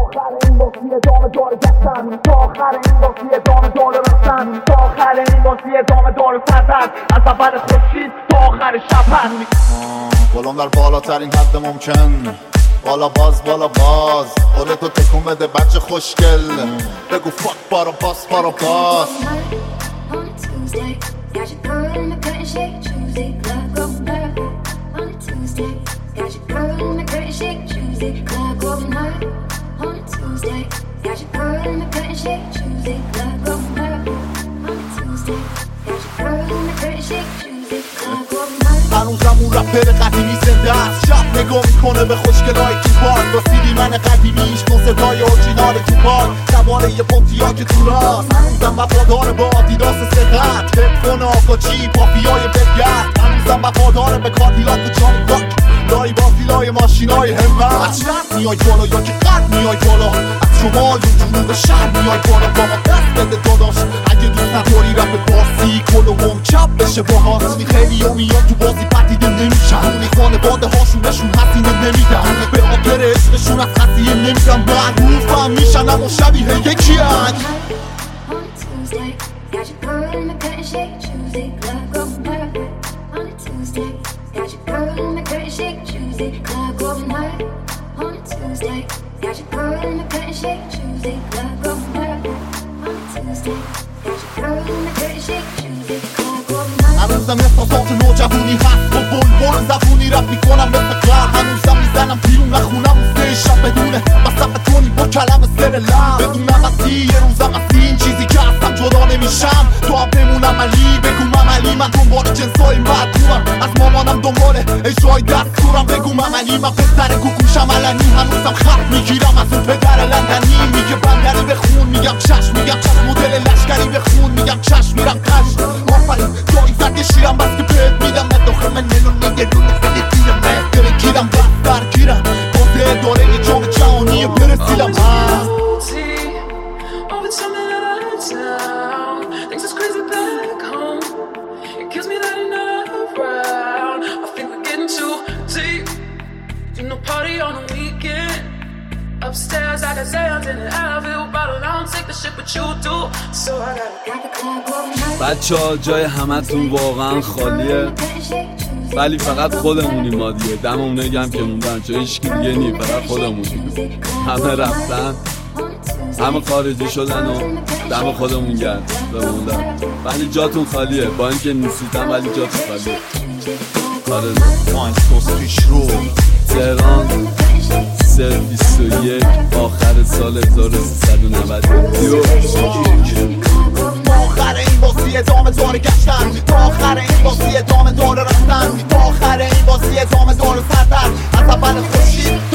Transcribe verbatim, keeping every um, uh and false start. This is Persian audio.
آخر این بازی ادامه داره گشتن، تا آخر این بازی ادامه داره رفتن، تا آخر این بازی ادامه داره سردن، از اول خورشید تا آخر شبن. بالام در بالاترین حد ممکن، بالا باز بالا باز خودتو تکون بده بچه خوشگل، بگو فاک بارا باس بارا باس. هنوزم اون رپر قدیمی زنده است، شب نگاه میکنه به خوشگلای تو پارک با سیدی من قدیمیش کنسرتای اورجینال تو پارک سواره یه پونتیا که تو راست. هنوزم وفادار به آدیداس سقط، هدفون آقاچی پافیای بگرد. هنوزم وفادار به کادیلاک و جانی باک، لای بازیلای ماشینای همت. از شرق میای بالا یا که قد میای بالا، از شمال و جنوب شهر میای بالا. با ما دست بده داداش اگه دوست نداری رپ باسی کلوم چپ بشه باهات. خیلی ها میان تو بازی پدیده نمیشن، اونی خانواده هاشونشون حسینه نمیدن، به آخر عشقشون از خسیه نمیدن، معروف هم میشن اما شبیه یکی هن. هنوزم احساسات نوجوانی هست با بلبل زبونی رپ میکنم مثل قرد. هنوزم میزنم بیرون نخونم و سهشم بدونه وسط تونی با کلم سر لب. بدونم از یه روزم از این چیزی که هستم جدا نمیشم، تو هم بمونم علی بگو عملی. من دنبال جنسای مدرومم، از مامانم دنبال اجرای دستورم بگو عملی. من پسر کوکوشم علنی، هنوزم خط میگیرم از اون پدر لندنی. میگه بندری بخون میگم چشم، میگم چشم مدل لشکری بخون میگم چشم. میرم قش آفرین جایزت شیرم بس که بهت میدم، من داخل من ملون نگرونه خیلی دیرم، من درگیرم بس برگیرم بازه داره یه جام جهانی برسیدم. Upstairs, I can say I'm in the Advil bottle. I don't take the shit, but you do. So I gotta. بچه ها جای همتون واقعا خالیه، ولی فقط خودمونی ما دیگه. دم اونایی هم که موندن چه هیچکی دیگه نی، فقط خودمونی. همه رفتن، همه خارجی شدن و دم خودمون گرد بموندن، ولی جاتون خالیه. با اینکه نیستیدم ولی جاتون خالیه. آره تهران سه بیست و یک آخر سال هزار و سیصد و نود و دو. تا آخر این بازی ادامه داره گشتن، تا آخر این بازی ادامه داره رفتن، تا آخر این بازی ادامه داره سردن، از اول خورشید